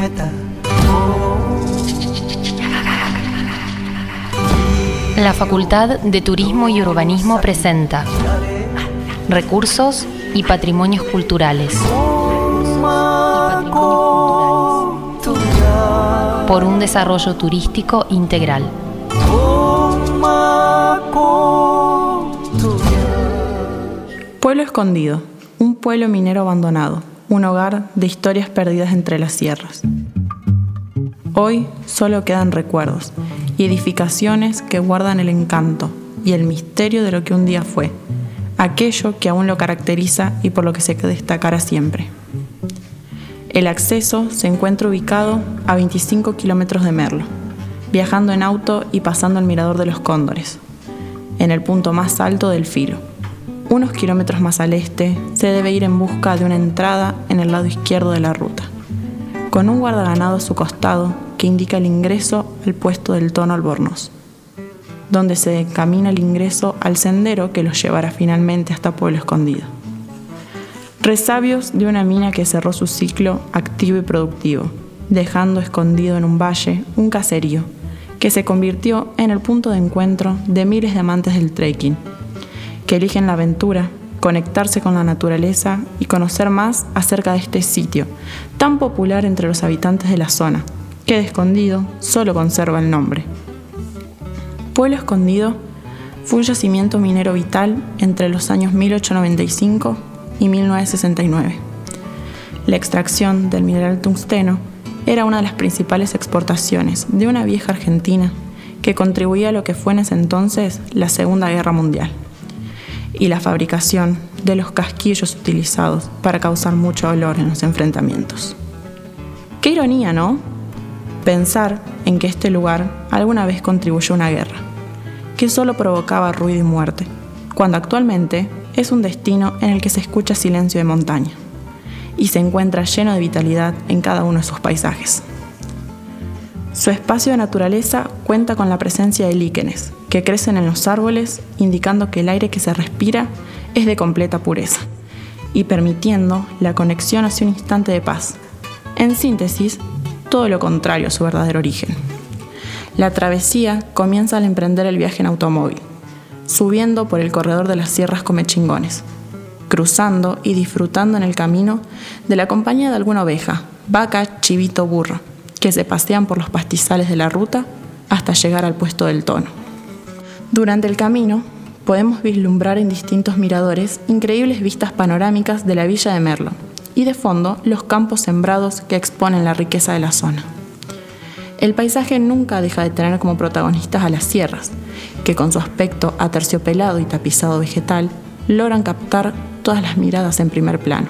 La Facultad de Turismo y Urbanismo presenta Recursos y Patrimonios Culturales. Por un desarrollo turístico integral. Pueblo Escondido, un pueblo minero abandonado, un hogar de historias perdidas entre las sierras. Hoy solo quedan recuerdos y edificaciones que guardan el encanto y el misterio de lo que un día fue, aquello que aún lo caracteriza y por lo que se destacará siempre. El acceso se encuentra ubicado a 25 kilómetros de Merlo, viajando en auto y pasando el Mirador de los Cóndores, en el punto más alto del Filo. Unos kilómetros más al este se debe ir en busca de una entrada en el lado izquierdo de la ruta, con un guardaganado a su costado que indica el ingreso al puesto del Tono Albornoz, donde se encamina el ingreso al sendero que los llevará finalmente hasta Pueblo Escondido. Resabios de una mina que cerró su ciclo activo y productivo, dejando escondido en un valle un caserío que se convirtió en el punto de encuentro de miles de amantes del trekking, que eligen la aventura, conectarse con la naturaleza y conocer más acerca de este sitio tan popular entre los habitantes de la zona, que de Escondido solo conserva el nombre. Pueblo Escondido fue un yacimiento minero vital entre los años 1895 y 1969. La extracción del mineral tungsteno era una de las principales exportaciones de una vieja Argentina que contribuía a lo que fue en ese entonces la Segunda Guerra Mundial, y la fabricación de los casquillos utilizados para causar mucho dolor en los enfrentamientos. Qué ironía, ¿no? Pensar en que este lugar alguna vez contribuyó a una guerra, que solo provocaba ruido y muerte, cuando actualmente es un destino en el que se escucha silencio de montaña y se encuentra lleno de vitalidad en cada uno de sus paisajes. Su espacio de naturaleza cuenta con la presencia de líquenes que crecen en los árboles, indicando que el aire que se respira es de completa pureza y permitiendo la conexión hacia un instante de paz. En síntesis, todo lo contrario a su verdadero origen. La travesía comienza al emprender el viaje en automóvil, subiendo por el corredor de las sierras Comechingones, cruzando y disfrutando en el camino de la compañía de alguna oveja, vaca, chivito, burro, que se pasean por los pastizales de la ruta hasta llegar al puesto del Tono. Durante el camino podemos vislumbrar en distintos miradores increíbles vistas panorámicas de la villa de Merlo y de fondo los campos sembrados que exponen la riqueza de la zona. El paisaje nunca deja de tener como protagonistas a las sierras, que con su aspecto aterciopelado y tapizado vegetal logran captar todas las miradas en primer plano.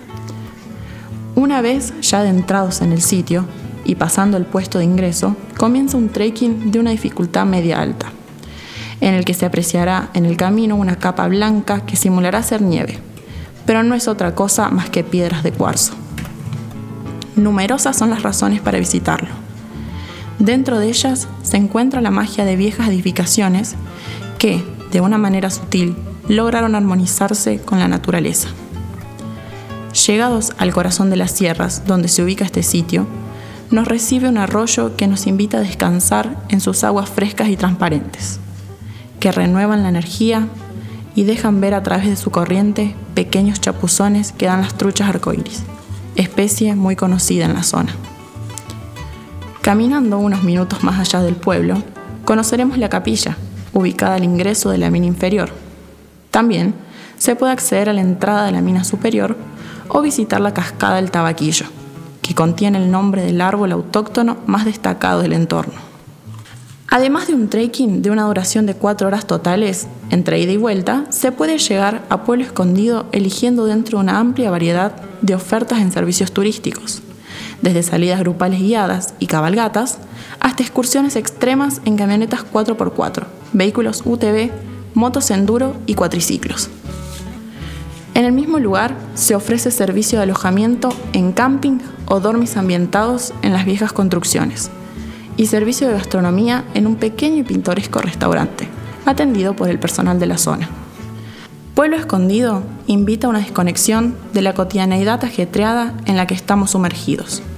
Una vez ya adentrados en el sitio y pasando el puesto de ingreso, comienza un trekking de una dificultad media-alta, en el que se apreciará en el camino una capa blanca que simulará ser nieve, pero no es otra cosa más que piedras de cuarzo. Numerosas son las razones para visitarlo. Dentro de ellas se encuentra la magia de viejas edificaciones que, de una manera sutil, lograron armonizarse con la naturaleza. Llegados al corazón de las sierras, donde se ubica este sitio, nos recibe un arroyo que nos invita a descansar en sus aguas frescas y transparentes, que renuevan la energía y dejan ver a través de su corriente pequeños chapuzones que dan las truchas arcoíris, especie muy conocida en la zona. Caminando unos minutos más allá del pueblo, conoceremos la capilla, ubicada al ingreso de la mina inferior. También se puede acceder a la entrada de la mina superior o visitar la cascada del Tabaquillo, que contiene el nombre del árbol autóctono más destacado del entorno. Además de un trekking de una duración de 4 horas totales, entre ida y vuelta, se puede llegar a Pueblo Escondido eligiendo dentro de una amplia variedad de ofertas en servicios turísticos, desde salidas grupales guiadas y cabalgatas hasta excursiones extremas en camionetas 4x4, vehículos UTV, motos enduro y cuatriciclos. En el mismo lugar se ofrece servicio de alojamiento en camping o dormis ambientados en las viejas construcciones y servicio de gastronomía en un pequeño y pintoresco restaurante, atendido por el personal de la zona. Pueblo Escondido invita a una desconexión de la cotidianeidad ajetreada en la que estamos sumergidos.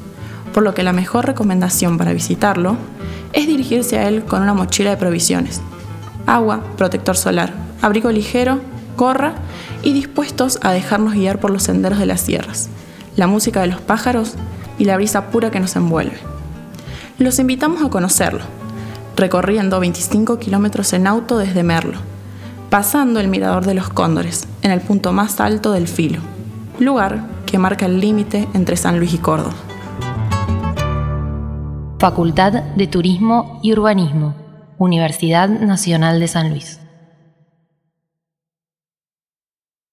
por lo que la mejor recomendación para visitarlo es dirigirse a él con una mochila de provisiones, agua, protector solar, abrigo ligero, gorra y dispuestos a dejarnos guiar por los senderos de las sierras, la música de los pájaros y la brisa pura que nos envuelve. Los invitamos a conocerlo, recorriendo 25 kilómetros en auto desde Merlo, pasando el Mirador de los Cóndores, en el punto más alto del Filo, lugar que marca el límite entre San Luis y Córdoba. Facultad de Turismo y Urbanismo, Universidad Nacional de San Luis.